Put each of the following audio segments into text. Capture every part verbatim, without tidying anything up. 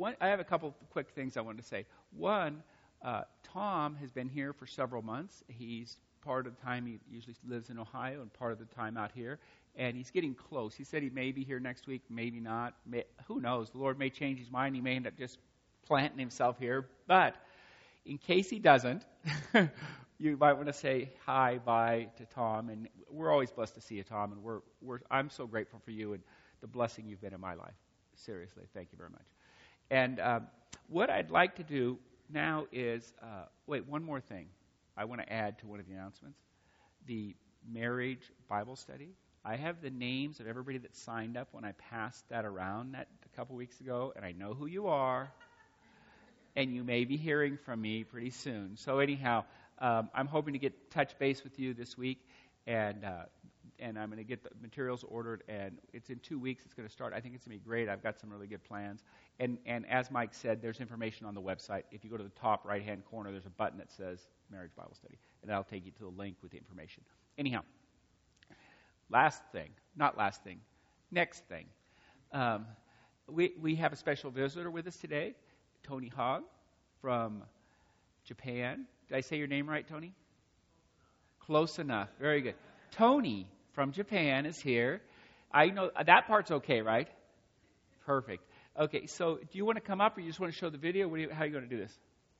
one, I have a couple quick things I wanted to say. One, uh, Tom has been here for several months. He's part of the time he usually lives in Ohio and part of the time out here. And he's getting close. He said he may be here next week, maybe not. May, who knows? The Lord may change his mind. He may end up just planting himself here. But in case he doesn't, you might want to say hi, bye to Tom. And we're always blessed to see you, Tom. And we're, we're I'm so grateful for you and the blessing you've been in my life. Seriously, thank you very much. And um, what I'd like to do now is, uh, wait, one more thing I want to add to one of the announcements. The marriage Bible study. I have the names of everybody that signed up when I passed that around that a couple weeks ago, and I know who you are, and you may be hearing from me pretty soon. So anyhow, um, I'm hoping to get touch base with you this week, and uh, and I'm going to get the materials ordered, and it's in two weeks it's going to start. I think it's going to be great. I've got some really good plans. And, and as Mike said, there's information on the website. If you go to the top right-hand corner, there's a button that says Marriage Bible Study, and that'll take you to the link with the information. Anyhow, last thing, not last thing, next thing. Um, we, we have a special visitor with us today, Tony Hogg from Japan. Did I say your name right, Tony? Close enough. Very good. Tony from Japan is here. I know that part's okay, right? Perfect. Okay, so do you want to come up or you just want to show the video? What do you, how are you going to do this?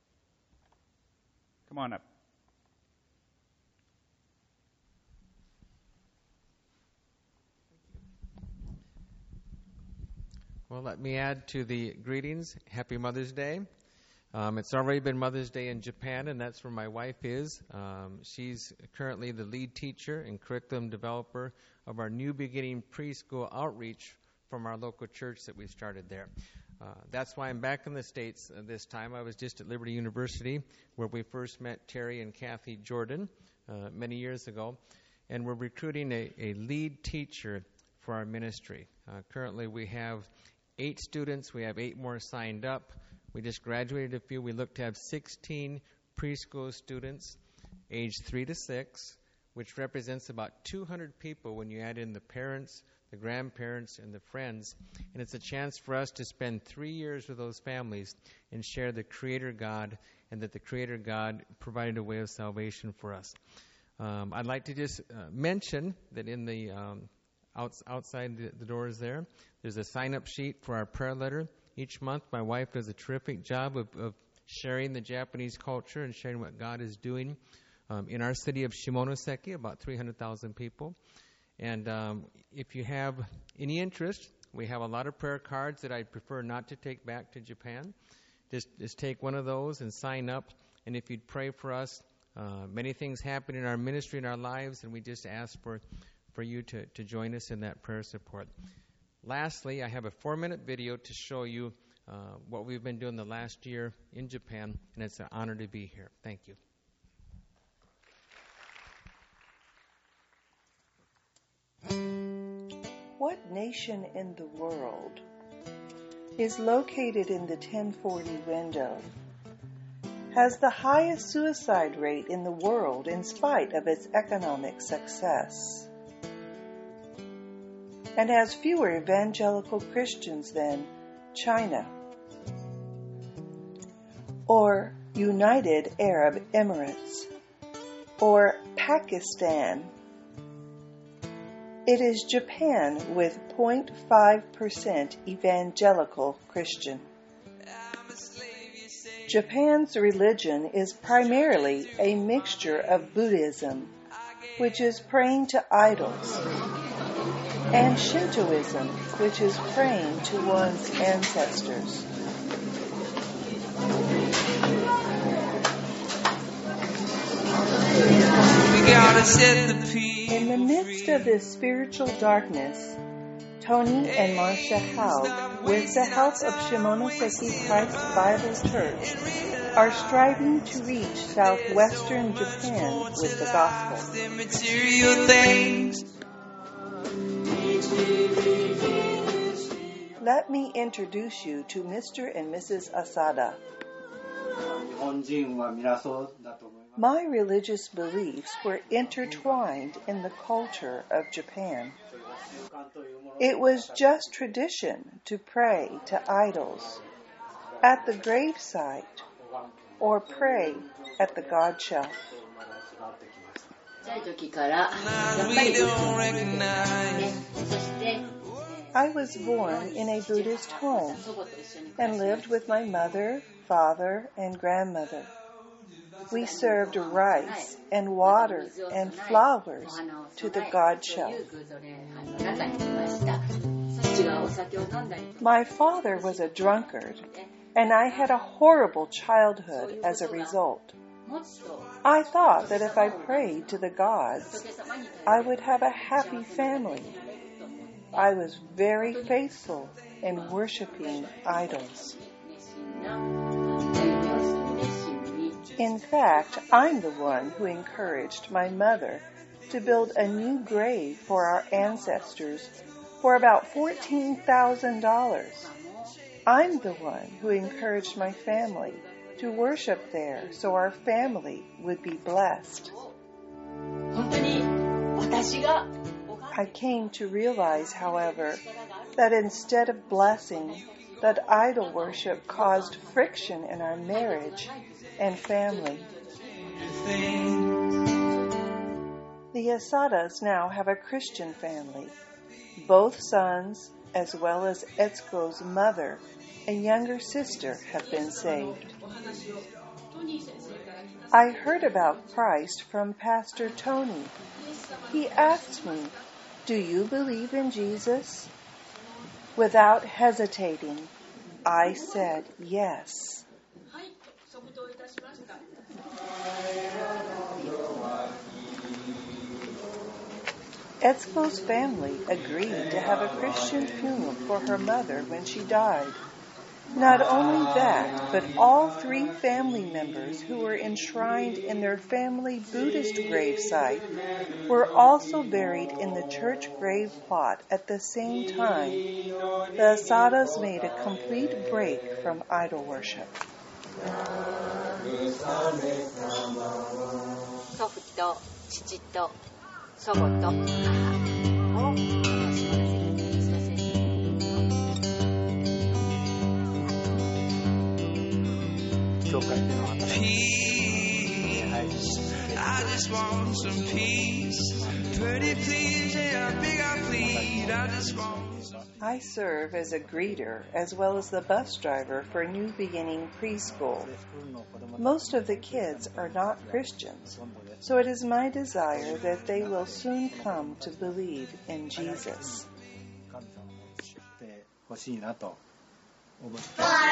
Come on up. Well, let me add to the greetings. Happy Mother's Day. Um, it's already been Mother's Day in Japan, and that's where my wife is. Um, she's currently the lead teacher and curriculum developer of our New Beginning preschool outreach from our local church that we started there. Uh, that's why I'm back in the States uh, this time. I was just at Liberty University, where we first met Terry and Kathy Jordan uh, many years ago, and we're recruiting a, a lead teacher for our ministry. Uh, currently, we have eight students. We have eight more signed up. We just graduated a few. We look to have sixteen preschool students aged three to six, which represents about two hundred people when you add in the parents, the grandparents, and the friends. And it's a chance for us to spend three years with those families and share the Creator God, and that the Creator God provided a way of salvation for us. Um, I'd like to just uh, mention that in the um, outs- outside the, the doors there, there's a sign-up sheet for our prayer letter. Each month, my wife does a terrific job of, of sharing the Japanese culture and sharing what God is doing um, in our city of Shimonoseki, about three hundred thousand people. And um, if you have any interest, we have a lot of prayer cards that I'd prefer not to take back to Japan. Just, just take one of those and sign up. And if you'd pray for us, uh, many things happen in our ministry, in our lives, and we just ask for, for you to, to join us in that prayer support. Lastly, I have a four-minute video to show you uh, what we've been doing the last year in Japan, and it's an honor to be here. Thank you. What nation in the world is located in the ten forty window, has the highest suicide rate in the world in spite of its economic success, and has fewer evangelical Christians than China or United Arab Emirates or Pakistan? It is Japan with zero point five percent evangelical Christian. Japan's religion is primarily a mixture of Buddhism, which is praying to idols, and Shintoism, which is praying to one's ancestors. We gotta set the peace. In the midst of this spiritual darkness, Tony and Marcia Haug, with the help of Shimonoseki Christ Bible Church, are striving to reach southwestern Japan with the gospel. Material things. Let me introduce you to Mister and Missus Asada. My religious beliefs were intertwined in the culture of Japan. It was just tradition to pray to idols, at the gravesite or pray at the God shelf? ちっちゃい時からやっ Lies ぱり we don't recognize. そして I was born in a Buddhist home 祖母と一緒に and lived with my mother, father, and grandmother. We served rice and water and flowers to the God shelf. 偶像礼拝の中にいました父がお酒を飲んだり My father was a drunkard, and I had a horrible childhood as a result. もっと I thought that if I prayed to the gods, 仏様に I would have a happy family. I was very faithful in worshiping idols. 熱心な歩みをする熱心に In fact, I'm the one who encouraged my mother to build a new grave for our ancestors for about fourteen thousand dollars. I'm the one who encouraged my family to worship there so our family would be blessed. 本当に私が I came to realize, however, that instead of blessing, that idol worship caused friction in our marriage and family. The Asadas now have a Christian family. Both sons, as well as Etsuko's mother and younger sister, have been saved. I heard about Christ from Pastor Tony. He asked me, "Do you believe in Jesus?" Without hesitating, I said yes. Etsuko's family agreed to have a Christian funeral for her mother when she died. Not only that, but all three family members who were enshrined in their family Buddhist gravesite were also buried in the church grave plot at the same time. The Asadas made a complete break from idol worship. 祖父と父と祖母と母を島田関根下先生教会っていうのは Peace. I just want some peace. Pretty please, yeah, I beg I plead. I just want some. I serve as a greeter as well as the bus driver for New Beginning Preschool. Most of the kids are not Christians, so it is my desire that they will soon come to believe in Jesus. 神様を知ってほしいなと思って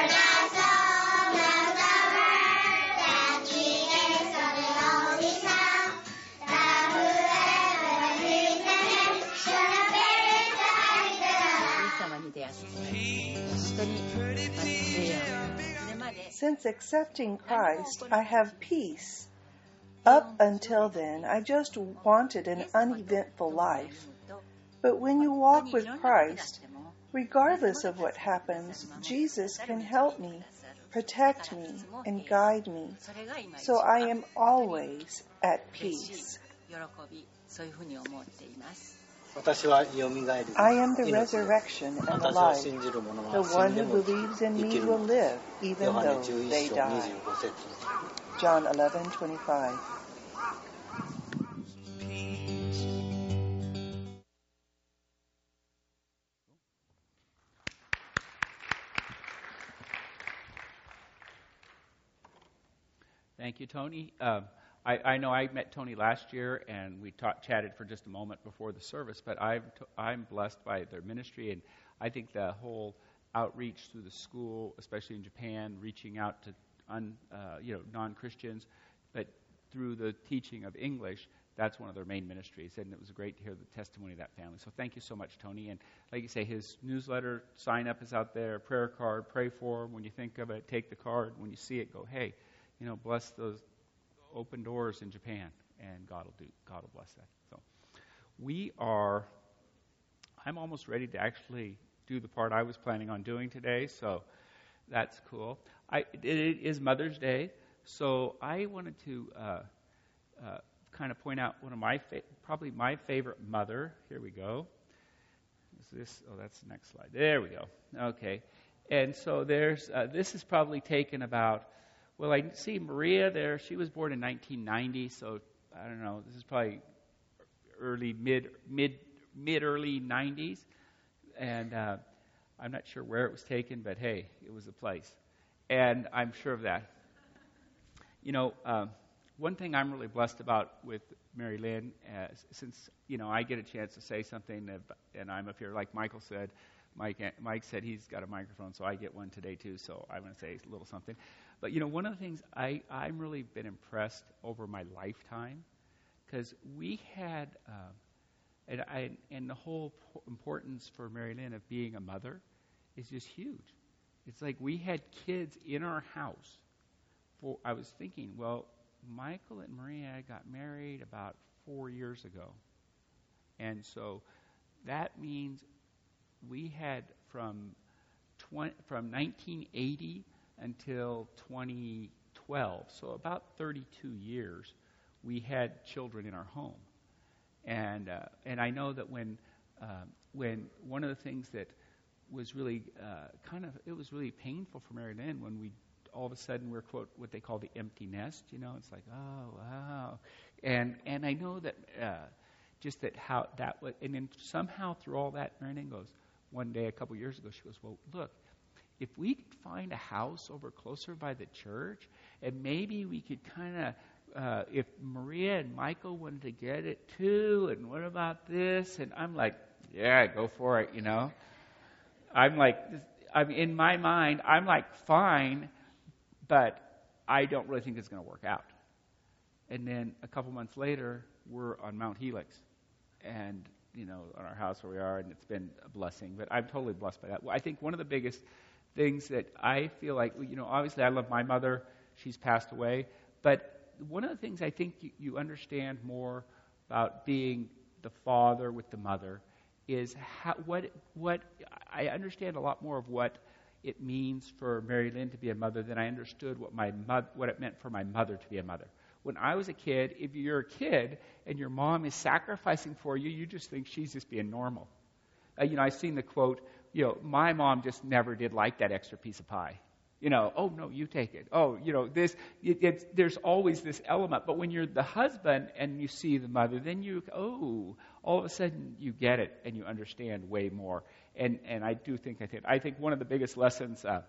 Since accepting Christ, I have peace. Up until then, I just wanted an uneventful life. But when you walk with Christ, regardless of what happens, Jesus can help me, protect me, and guide me. So I am always at peace. 喜びそういうふうに思っています私はよみがえり I am the 命です resurrection and the 私を life. 信じる者 The は one 死んで who も believes in 生 me きる will live, even ヨハネ though 11 they 章 die. にじゅうご節 John eleven twenty-five. Thank you, Tony. Um, I, I know I met Tony last year, and we talked, chatted for just a moment before the service, but I'm, t- I'm blessed by their ministry, and I think the whole outreach through the school, especially in Japan, reaching out to un, uh, you know non-Christians, but through the teaching of English, that's one of their main ministries, and it was great to hear the testimony of that family. So thank you so much, Tony. And like you say, his newsletter sign-up is out there, prayer card, pray for him. When you think of it, take the card. When you see it, go, hey, you know, bless those open doors in Japan, and God will do. God will bless that. So we are. I'm almost ready to actually do the part I was planning on doing today. So that's cool. I, it is Mother's Day, so I wanted to uh, uh, kind of point out one of my fa- probably my favorite mother. Here we go. Is this? Oh, that's the next slide. There we go. Okay. And so there's uh, this is probably taken about, well, I see Maria there. She was born in nineteen ninety, so I don't know. This is probably early, mid, mid, mid, early nineties. And uh, I'm not sure where it was taken, but hey, it was a place. And I'm sure of that. You know, uh, one thing I'm really blessed about with Mary Lynn, uh, since, you know, I get a chance to say something, and I'm up here, like Michael said, Mike Mike said he's got a microphone, so I get one today too, so I'm going to say a little something. But, you know, one of the things I, I've really been impressed over my lifetime, because we had, uh, and, I, and the whole po- importance for Mary Lynn of being a mother is just huge. It's like we had kids in our house. For I was thinking, well, Michael and Maria got married about four years ago. And so that means we had from twenty, from nineteen eighty until twenty twelve, so about thirty-two years, we had children in our home. And uh, and I know that when uh, when one of the things that was really uh, kind of, it was really painful for Mary Lynn when we all of a sudden we're, quote, what they call the empty nest, you know, it's like, oh, wow. And and I know that uh, just that how that was, and then somehow through all that, Mary Lynn goes, one day a couple years ago, she goes, well, look, if we could find a house over closer by the church, and maybe we could kind of, uh, if Maria and Michael wanted to get it too, and what about this? And I'm like, yeah, go for it, you know. I'm like, I'm in my mind, I'm like, fine, but I don't really think it's going to work out. And then a couple months later, we're on Mount Helix, and you know, on our house where we are, and it's been a blessing. But I'm totally blessed by that. Well, I think one of the biggest things that I feel like, you know, obviously I love my mother. She's passed away. But one of the things I think you, you understand more about being the father with the mother is how, what what I understand a lot more of what it means for Mary Lynn to be a mother than I understood what my mo- what it meant for my mother to be a mother. When I was a kid, if you're a kid and your mom is sacrificing for you, you just think she's just being normal. Uh, you know, I've seen the quote, you know, my mom just never did like that extra piece of pie. You know, oh, no, you take it. Oh, you know, this, it, it's, there's always this element. But when you're the husband and you see the mother, then you, oh, all of a sudden you get it and you understand way more. And and I do think, I think, I think one of the biggest lessons uh,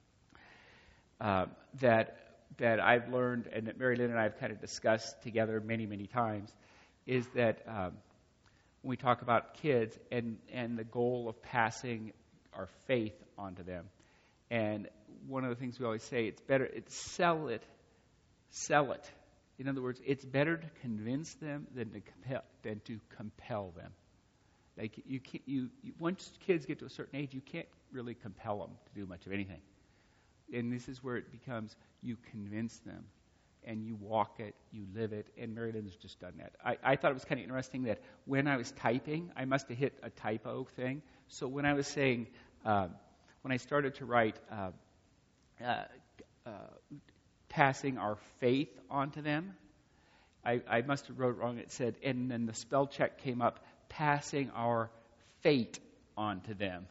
uh, that that I've learned and that Mary Lynn and I have kind of discussed together many, many times is that um, when we talk about kids and, and the goal of passing our faith onto them. And one of the things we always say, it's better, it's sell it, sell it. In other words, it's better to convince them than to compel, than to compel them. Like you, can't, you, you, once kids get to a certain age, you can't really compel them to do much of anything. And this is where it becomes, you convince them, and you walk it, you live it, and Mary Lynn's just done that. I, I thought it was kind of interesting that when I was typing, I must have hit a typo thing. So when I was saying, uh, when I started to write, uh, uh, uh, passing our faith onto them, I, I must have wrote wrong. It said, and then the spell check came up, passing our fate onto them.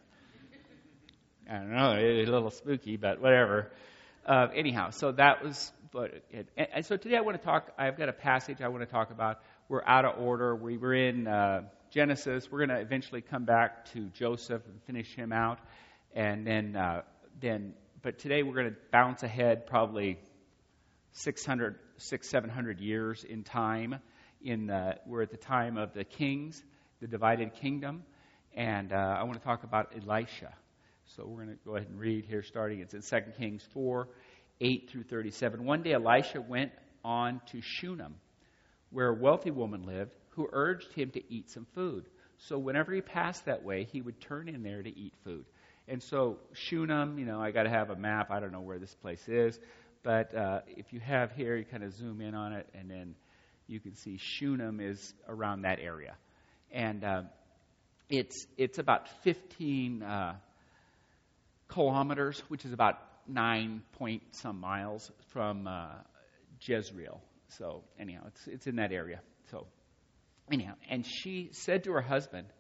I don't know, it's a little spooky, but whatever. Uh, anyhow, so that was what it, and, and so today I want to talk, I've got a passage I want to talk about. We're out of order. We were in uh, Genesis. We're going to eventually come back to Joseph and finish him out. And then, uh, then, but today we're going to bounce ahead probably six hundred, six, seven hundred years in time. In the, we're at the time of the kings, the divided kingdom. And uh, I want to talk about Elisha. So we're going to go ahead and read here starting. It's in Second Kings four, eight through thirty-seven. One day Elisha went on to Shunem, where a wealthy woman lived, who urged him to eat some food. So whenever he passed that way, he would turn in there to eat food. And so Shunem, you know, I got to have a map. I don't know where this place is. But uh, if you have here, you kind of zoom in on it, and then you can see Shunem is around that area. And uh, it's it's about fifteen... Uh, kilometers, which is about nine point some miles from uh, Jezreel. So anyhow, it's it's in that area. So anyhow, and she said to her husband,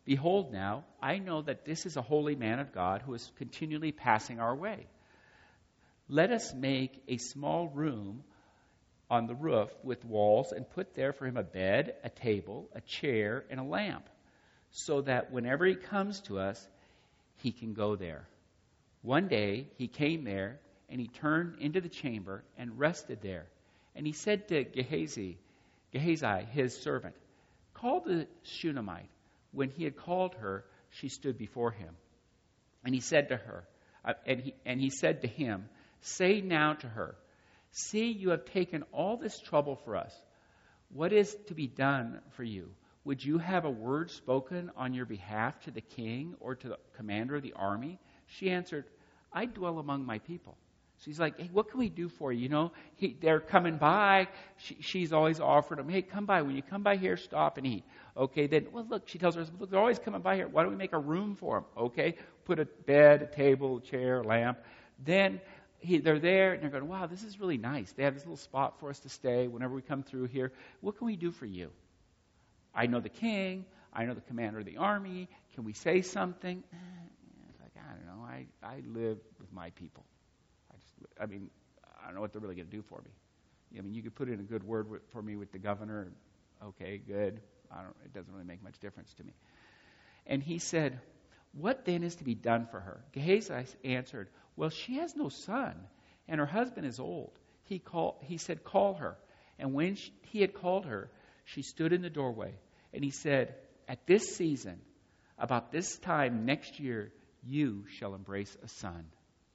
Behold now, I know that this is a holy man of God who is continually passing our way. Let us make a small room on the roof with walls and put there for him a bed, a table, a chair, and a lamp, so that whenever he comes to us, he can go there. One day he came there, and he turned into the chamber and rested there. And he said to Gehazi, Gehazi, his servant, call the Shunammite. When he had called her, she stood before him. And he said to her, uh, and he and he said to him, say now to her, see, you have taken all this trouble for us. What is to be done for you? Would you have a word spoken on your behalf to the king or to the commander of the army? She answered, I dwell among my people. So he's like, hey, what can we do for you? You know, he, they're coming by. She, she's always offered them, hey, come by. When you come by here, stop and eat. Okay, then, well, look, she tells her, look, they're always coming by here. Why don't we make a room for them? Okay, put a bed, a table, a chair, a lamp. Then he, they're there, and they're going, wow, this is really nice. They have this little spot for us to stay whenever we come through here. What can we do for you? I know the king. I know the commander of the army. Can we say something? It's like, I don't know. I, I live with my people. I just, I mean, I don't know what they're really going to do for me. I mean, you could put in a good word with, for me with the governor. Okay, good. I don't, it doesn't really make much difference to me. And he said, what then is to be done for her? Gehazi answered, well, she has no son, and her husband is old. He called. He said, call her. And when she, he had called her, she stood in the doorway. And he said, at this season, about this time next year, you shall embrace a son.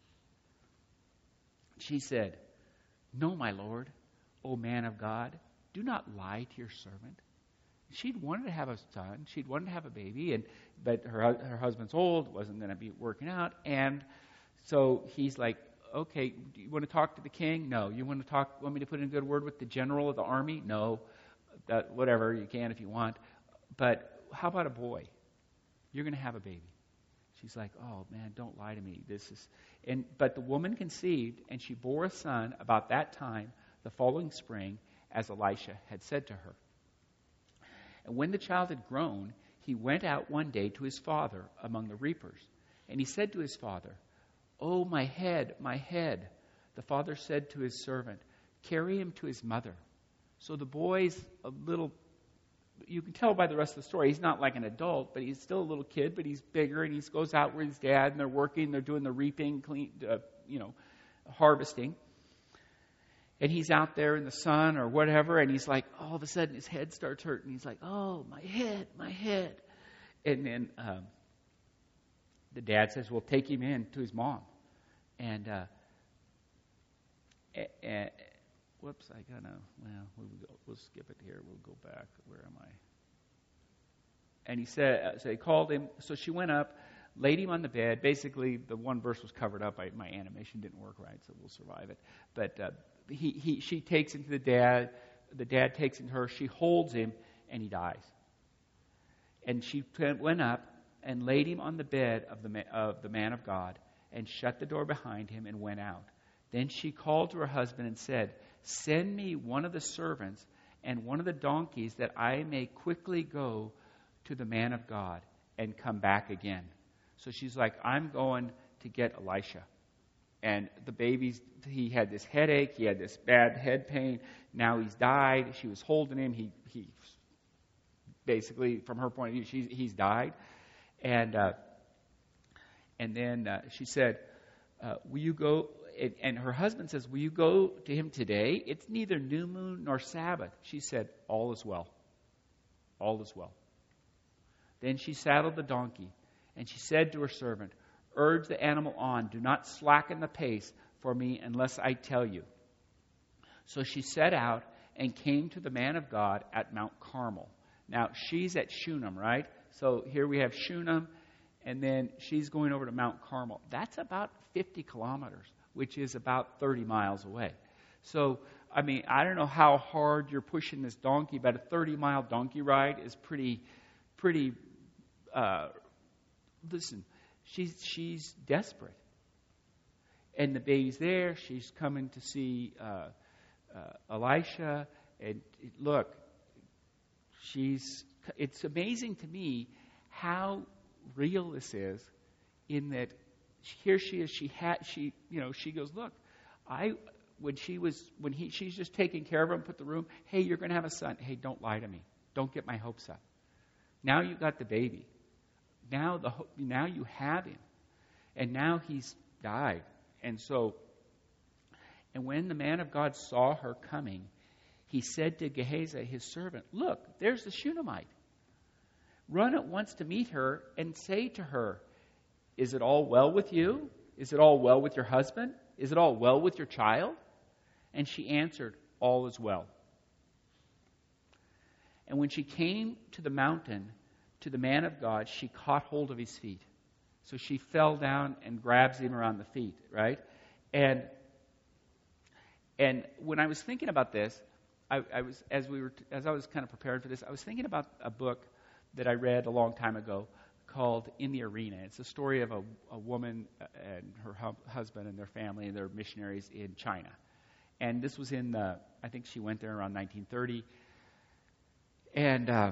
She said, no, my Lord, O man of God, do not lie to your servant. She'd wanted to have a son. She'd wanted to have a baby, and but her her husband's old, wasn't going to be working out. And so he's like, okay, do you want to talk to the king? No. You want to talk? Want me to put in a good word with the general of the army? No. That, whatever, you can if you want. But how about a boy? You're going to have a baby. She's like, oh, man, don't lie to me. This is, and but the woman conceived, and she bore a son about that time, the following spring, as Elisha had said to her. And when the child had grown, he went out one day to his father among the reapers. And he said to his father, oh, my head, my head. The father said to his servant, carry him to his mother. So the boy's a little, you can tell by the rest of the story, he's not like an adult, but he's still a little kid, but he's bigger, and he goes out with his dad, and they're working, they're doing the reaping, clean, uh, you know, harvesting. And he's out there in the sun or whatever, and he's like, all of a sudden his head starts hurting. He's like, oh, my head, my head. And then um, the dad says, well, take him in to his mom. And, uh, a, a, whoops, I gotta, well, we'll, go, we'll skip it here. We'll go back. Where am I? And he said, uh, so they called him. So she went up, laid him on the bed. Basically, the one verse was covered up. I, my animation didn't work right, so we'll survive it. But uh, he, he, she takes him to the dad. The dad takes him to her. She holds him, and he dies. And she went up and laid him on the bed of the, of the man of God and shut the door behind him and went out. Then she called to her husband and said, send me one of the servants and one of the donkeys that I may quickly go to the man of God and come back again. So she's like, I'm going to get Elisha. And the baby's, he had this headache, he had this bad head pain. Now he's died. She was holding him. He, he basically, from her point of view, she's, he's died. And uh, and then uh, she said, uh, will you go? And, and her husband says, will you go to him today? It's neither new moon nor Sabbath. She said, all is well. All is well. Then she saddled the donkey, and she said to her servant, urge the animal on. Do not slacken the pace for me unless I tell you. So she set out and came to the man of God at Mount Carmel. Now, she's at Shunem, right? So here we have Shunem, and then she's going over to Mount Carmel. That's about fifty kilometers, which is about thirty miles away. So, I mean, I don't know how hard you're pushing this donkey, but a thirty-mile donkey ride is pretty, pretty, uh, listen, she's, she's desperate. And the baby's there. She's coming to see uh, uh, Elisha. And look, she's, it's amazing to me how real this is, in that here she is, she had, she, you know, she goes, look, I, when she was, when he, she's just taking care of him, put the room, hey, you're going to have a son. Hey, don't lie to me. Don't get my hopes up. Now you got the baby. Now the, now you have him. And now he's died. And so, and when the man of God saw her coming, he said to Gehazi, his servant, look, there's the Shunammite. Run at once to meet her and say to her, is it all well with you? Is it all well with your husband? Is it all well with your child? And she answered, all is well. And when she came to the mountain, to the man of God, she caught hold of his feet. So she fell down and grabs him around the feet, right? And and when I was thinking about this, I, I was as we were as I was kind of prepared for this, I was thinking about a book that I read a long time ago called In the Arena. It's a story of a, a woman and her hu- husband and their family, and they're missionaries in China. And this was in the, I think she went there around nineteen thirty. And uh,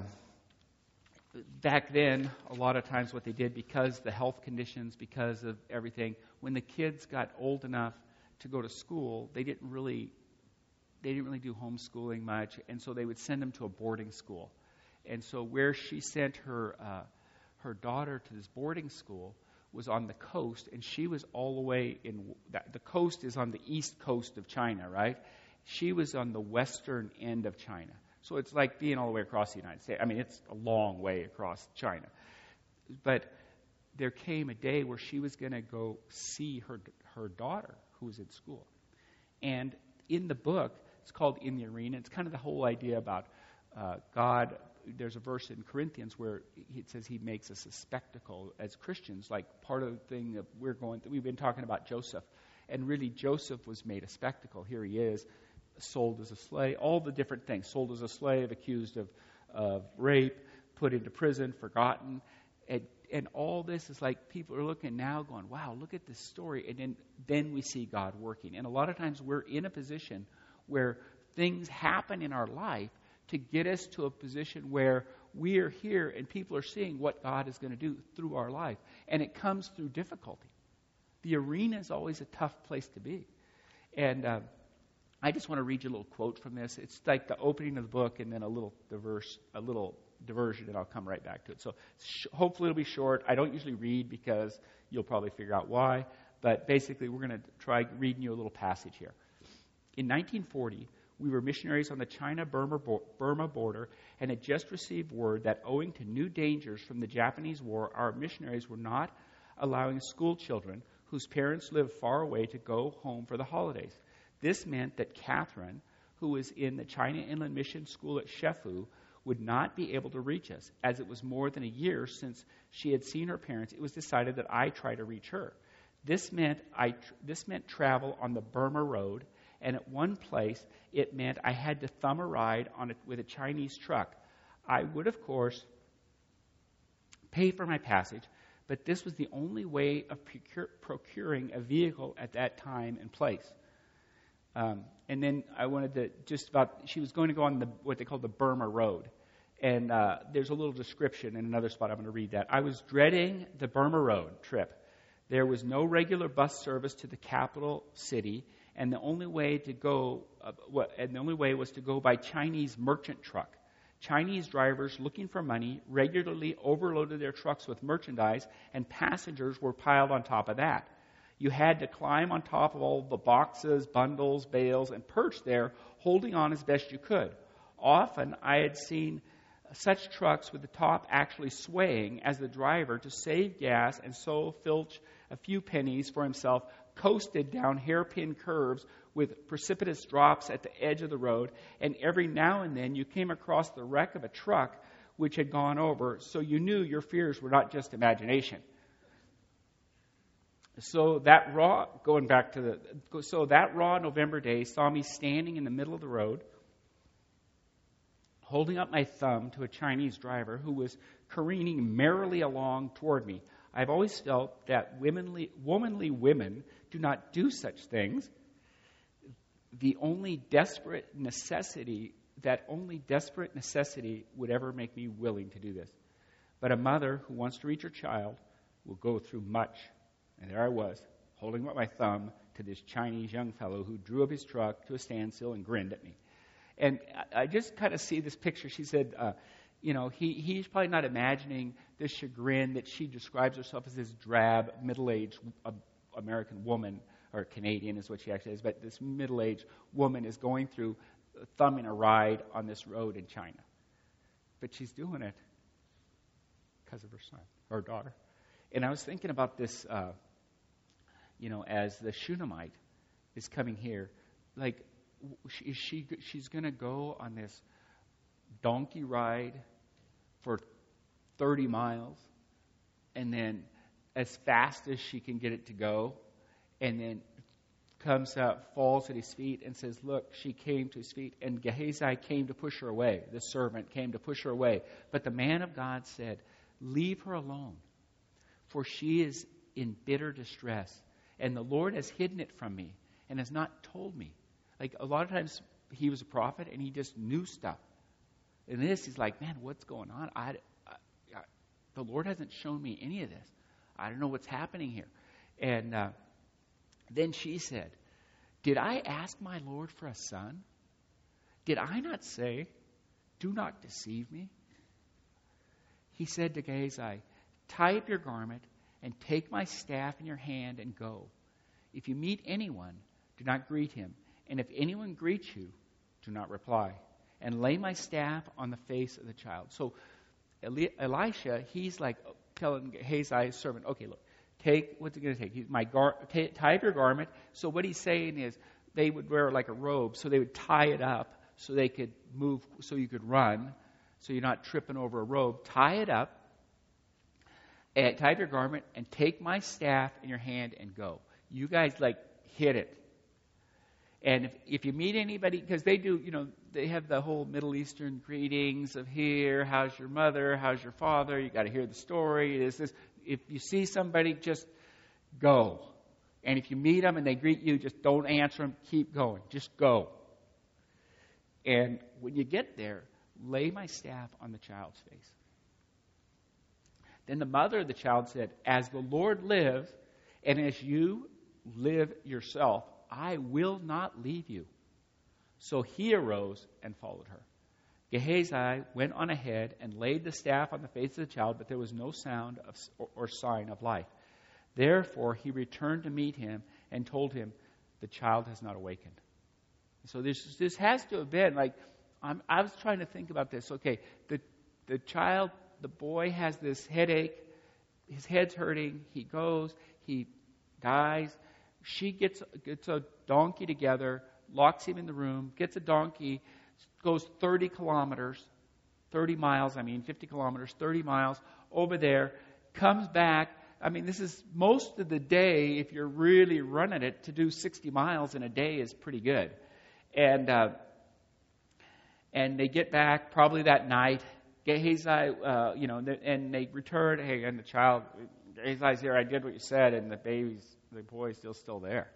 back then, a lot of times what they did, because the health conditions, because of everything, when the kids got old enough to go to school, they didn't really, they didn't really do homeschooling much, and so they would send them to a boarding school. And so where she sent her uh, her daughter to this boarding school was on the coast, and she was all the way in, the coast is on the east coast of China, right? She was on the western end of China. So it's like being all the way across the United States. I mean, it's a long way across China. But there came a day where she was going to go see her her daughter who was in school. And in the book, it's called In the Arena. It's kind of the whole idea about uh, God. There's a verse in Corinthians where it says he makes us a spectacle as Christians, like part of the thing that we're going through. We've been talking about Joseph. And really, Joseph was made a spectacle. Here he is, sold as a slave, all the different things. Sold as a slave, accused of, of rape, put into prison, forgotten. And, and all this is like people are looking now going, wow, look at this story. And then, then we see God working. And a lot of times we're in a position where things happen in our life to get us to a position where we are here and people are seeing what God is going to do through our life. And it comes through difficulty. The arena is always a tough place to be. And uh, I just want to read you a little quote from this. It's like the opening of the book and then a little diverse, a little diversion, and I'll come right back to it. So sh- hopefully it'll be short. I don't usually read because you'll probably figure out why. But basically we're going to try reading you a little passage here. In nineteen forty, we were missionaries on the China-Burma border and had just received word that owing to new dangers from the Japanese War, our missionaries were not allowing school children whose parents lived far away to go home for the holidays. This meant that Catherine, who was in the China Inland Mission School at Shefu, would not be able to reach us. As it was more than a year since she had seen her parents, it was decided that I try to reach her. This meant I tr- this meant travel on the Burma Road, and at one place it meant I had to thumb a ride on it with a Chinese truck. I would, of course, pay for my passage, but this was the only way of procure, procuring a vehicle at that time and place. Um, and then I wanted to just about, she was going to go on the what they call the Burma Road. And uh, there's a little description in another spot. I'm going to read that. I was dreading the Burma Road trip. There was no regular bus service to the capital city, and the only way to go, uh, what, and the only way was to go by Chinese merchant truck. Chinese drivers looking for money regularly overloaded their trucks with merchandise, and passengers were piled on top of that. You had to climb on top of all the boxes, bundles, bales, and perch there, holding on as best you could. Often I had seen such trucks with the top actually swaying as the driver, to save gas and so filch a few pennies for himself, coasted down hairpin curves with precipitous drops at the edge of the road, and every now and then you came across the wreck of a truck which had gone over, so you knew your fears were not just imagination. So that raw, going back to the, so that raw November day saw me standing in the middle of the road, holding up my thumb to a Chinese driver who was careening merrily along toward me. I've always felt that womanly, womanly women do not do such things. The only desperate necessity, that only desperate necessity would ever make me willing to do this. But a mother who wants to reach her child will go through much. And there I was, holding up my thumb to this Chinese young fellow who drew up his truck to a standstill and grinned at me. And I just kind of see this picture. She said, uh, you know, he, he's probably not imagining this chagrin that she describes herself as this drab, middle-aged uh, American woman, or Canadian is what she actually is, but this middle-aged woman is going through, uh, thumbing a ride on this road in China. But she's doing it because of her son, or daughter. And I was thinking about this, uh, you know, as the Shunammite is coming here, like, is she, she's going to go on this donkey ride for thirty miles, and then as fast as she can get it to go, and then comes up, falls at his feet, and says, look, she came to his feet, and Gehazi came to push her away. The servant came to push her away. But the man of God said, leave her alone, for she is in bitter distress, and the Lord has hidden it from me and has not told me. Like, a lot of times he was a prophet and he just knew stuff. And this, he's like, man, what's going on? I, I, I, the Lord hasn't shown me any of this. I don't know what's happening here. And uh, then she said, did I ask my Lord for a son? Did I not say, do not deceive me? He said to Gehazi, tie up your garment and take my staff in your hand and go. If you meet anyone, do not greet him. And if anyone greets you, do not reply. And lay my staff on the face of the child. So Eli- Elisha, he's like telling Gehazi, his servant, okay, look, take, what's it going to take? He's, my gar- t- tie up your garment. So what he's saying is they would wear like a robe, so they would tie it up so they could move, so you could run, so you're not tripping over a robe. Tie it up, and tie up your garment, and take my staff in your hand and go. You guys, like, hit it. And if, if you meet anybody, because they do, you know, they have the whole Middle Eastern greetings of here, how's your mother, how's your father, you got to hear the story, this, this. If you see somebody, just go. And if you meet them and they greet you, just don't answer them, keep going, just go. And when you get there, lay my staff on the child's face. Then the mother of the child said, as the Lord lives, and as you live yourself, I will not leave you. So he arose and followed her. Gehazi went on ahead and laid the staff on the face of the child, but there was no sound of, or, or sign of life. Therefore he returned to meet him and told him, the child has not awakened. So this this has to have been like, I'm, I was trying to think about this. Okay, the the child, the boy has this headache. His head's hurting. He goes. He dies. She gets gets a donkey together, locks him in the room, gets a donkey, goes thirty kilometers, thirty miles, I mean, fifty kilometers, thirty miles over there, comes back. I mean, this is most of the day, if you're really running it, to do sixty miles in a day is pretty good. And uh, and they get back probably that night. Gehazi, uh, you know, and they return, hey, and the child, Gehazi's here, I did what you said, and the baby's, the boy's still still there.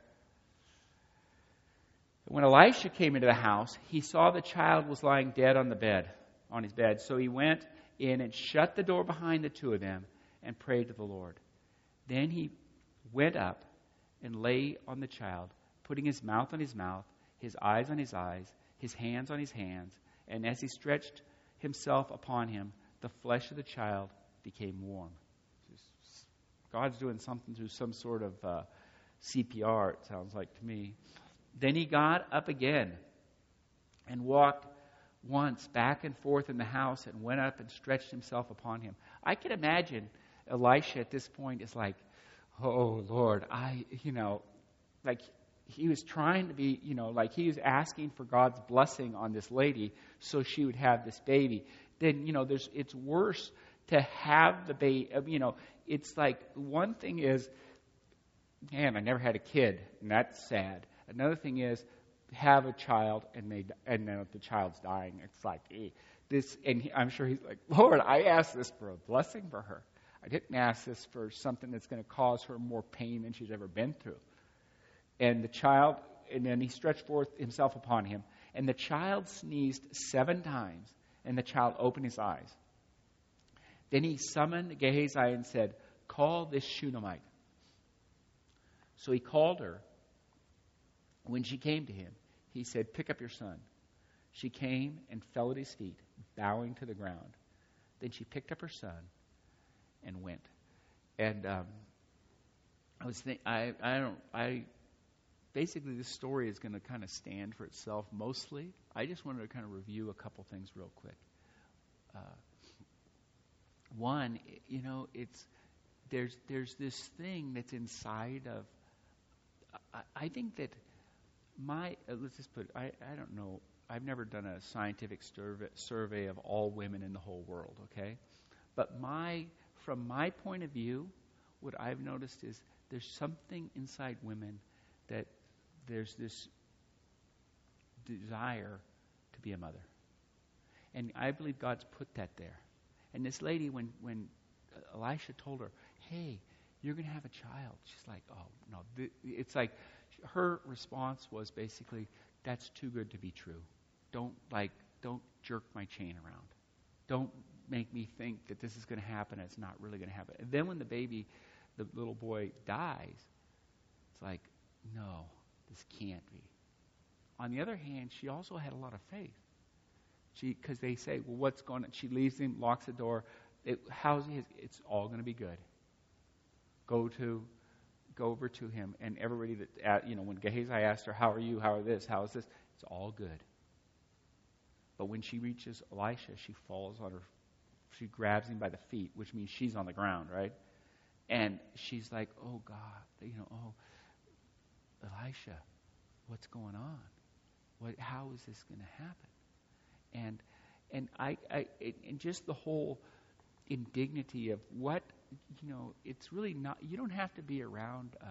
When Elisha came into the house, he saw the child was lying dead on the bed, on his bed. So he went in and shut the door behind the two of them and prayed to the Lord. Then he went up and lay on the child, putting his mouth on his mouth, his eyes on his eyes, his hands on his hands. And as he stretched himself upon him, the flesh of the child became warm. God's doing something through some sort of uh, C P R, it sounds like to me. Then he got up again and walked once back and forth in the house and went up and stretched himself upon him. I can imagine Elisha at this point is like, oh, Lord, I, you know, like he was trying to be, you know, like he was asking for God's blessing on this lady so she would have this baby. Then, you know, there's it's worse to have the baby, you know, it's like one thing is, man, I never had a kid, and that's sad. Another thing is have a child and they and then the child's dying. It's like eh. this, and he, I'm sure he's like, Lord, I asked this for a blessing for her. I didn't ask this for something that's going to cause her more pain than she's ever been through. And the child, and then he stretched forth himself upon him, and the child sneezed seven times, and the child opened his eyes. Then he summoned Gehazi and said, "Call this Shunammite." So he called her. When she came to him, he said, "Pick up your son." She came and fell at his feet, bowing to the ground. Then she picked up her son and went. And um, I was think I I don't I basically this story is going to kind of stand for itself mostly. I just wanted to kind of review a couple things real quick. Uh, one, you know, it's there's there's this thing that's inside of. I, I think that my uh, let's just put I I don't know. I've never done a scientific survey, survey of all women in the whole world, okay? But my, from my point of view, what I've noticed is there's something inside women that there's this desire to be a mother. And I believe God's put that there. And this lady, when, when Elisha told her, "Hey, you're going to have a child," she's like, "Oh, no." Th- it's like her response was basically, "That's too good to be true. Don't like, don't jerk my chain around. Don't make me think that this is going to happen. It's not really going to happen." And then when the baby, the little boy dies, it's like, no, this can't be. On the other hand, she also had a lot of faith. She, because they say, well, what's going on? She leaves him, locks the door. It, how's he? It's all going to be good. Go to, go over to him, and everybody that, uh, you know, when Gehazi asked her, "How are you? How are this? How is this?" It's all good. But when she reaches Elisha, she falls on her, she grabs him by the feet, which means she's on the ground, right? And she's like, "Oh God, you know, oh, Elisha, what's going on? What? How is this going to happen?" And and I, I and just the whole indignity of what, you know, it's really not. You don't have to be around uh,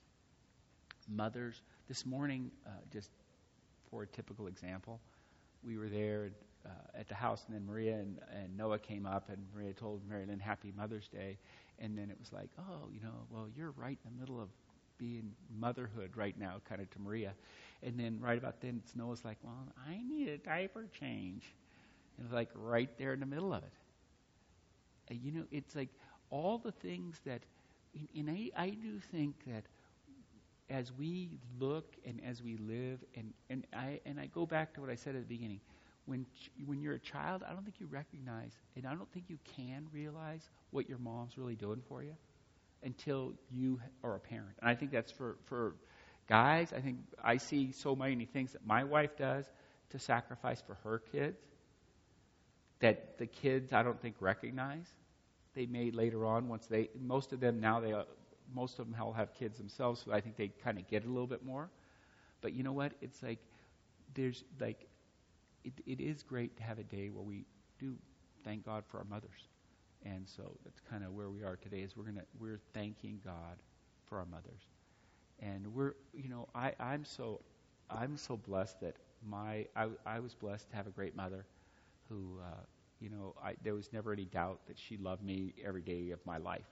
mothers. This morning, uh, just for a typical example, we were there uh, at the house, and then Maria and, and Noah came up, and Maria told Mary Lynn Happy Mother's Day, and then it was like, "Oh, you know, well, you're right in the middle of being motherhood right now," kind of to Maria. And then right about then, it's Noah's like, "Well, I need a diaper change." And it's like right there in the middle of it. Uh, you know, it's like all the things that, and I, I do think that as we look and as we live, and, and I and I go back to what I said at the beginning, when ch- when you're a child, I don't think you recognize, and I don't think you can realize what your mom's really doing for you until you are a parent. And I think that's for, for guys. I think I see so many things that my wife does to sacrifice for her kids that the kids, I don't think, recognize. They may later on, once they, most of them now, they, uh, most of them all have kids themselves, so I think they kind of get it a little bit more. But you know what? It's like, there's like, it, it is great to have a day where we do thank God for our mothers. And so that's kind of where we are today, is we're gonna, we're thanking God for our mothers. And we're, you know, I, I'm so, I'm so blessed that my, I, I was blessed to have a great mother who, uh, you know, I, there was never any doubt that she loved me every day of my life.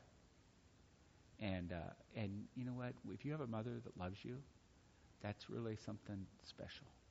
And, uh, and you know what? If you have a mother that loves you, that's really something special.